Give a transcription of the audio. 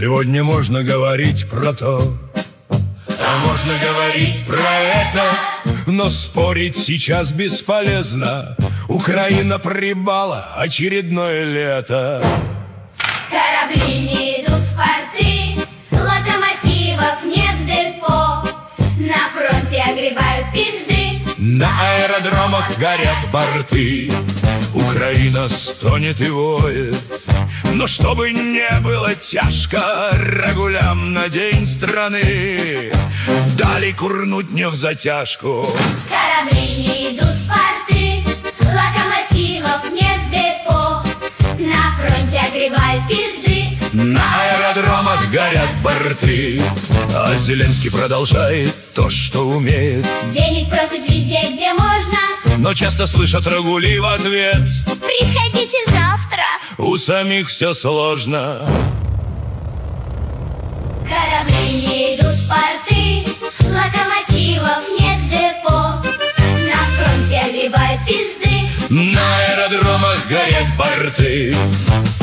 Сегодня можно говорить про то, а можно говорить про это, но спорить сейчас бесполезно. Украина прибала очередное лето. Корабли не идут в порты, локомотивов нет в депо, на фронте огребают пизды, на аэродромах горят борты. Украина стонет и воет, но чтобы не было тяжко рагулям на день страны, дали курнуть не в затяжку. корабли не идут в порты, локомотивов нет в депо, на фронте огребают пизды, на аэродромах горят борты. А Зеленский продолжает то, что умеет, денег просит везде, где можно, но часто слышат рагули в ответ: приходите завтра. у самих все сложно. Корабли не идут в порты, локомотивов нет в депо, на фронте огребают пизды, На аэродромах горят борты.